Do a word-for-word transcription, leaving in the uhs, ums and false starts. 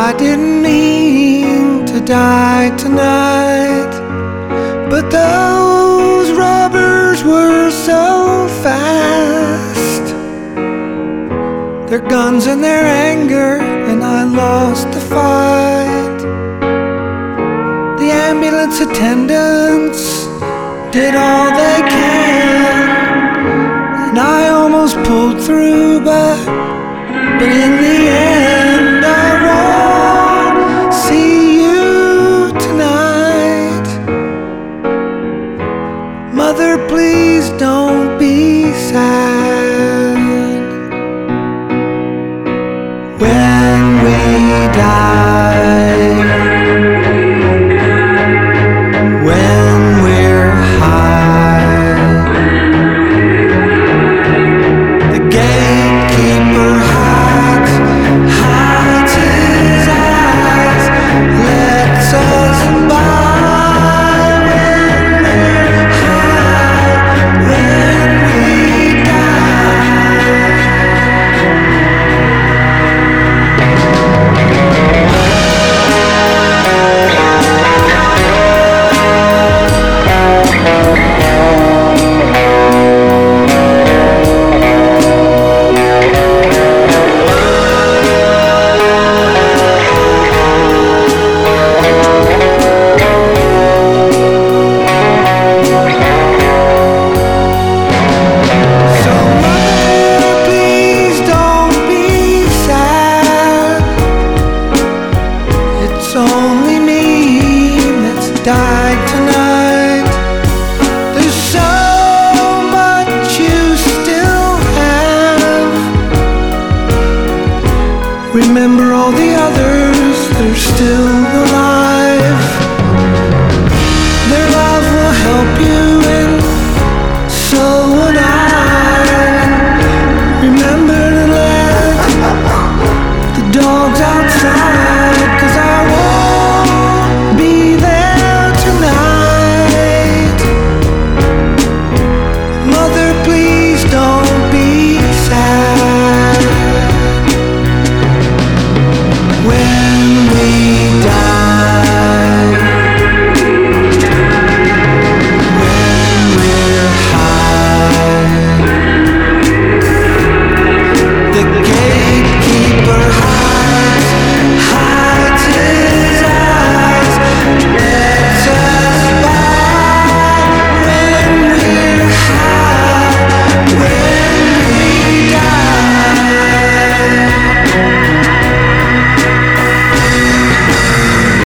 I didn't mean to die tonight, but those robbers were so fast. Their guns and their anger, and I lost the fight. The ambulance attendants did all they can, and I almost pulled through, but, but in the end I won't see you tonight. Mother, please don't be sad. When we die, when we're high, the gatekeeper hides, hides his eyes, lets us by. When we're high, when we die. So mother, please don't be sad. It's only me that's died tonight. There's so much you still have. Remember all the others that are still alive. Their love will help you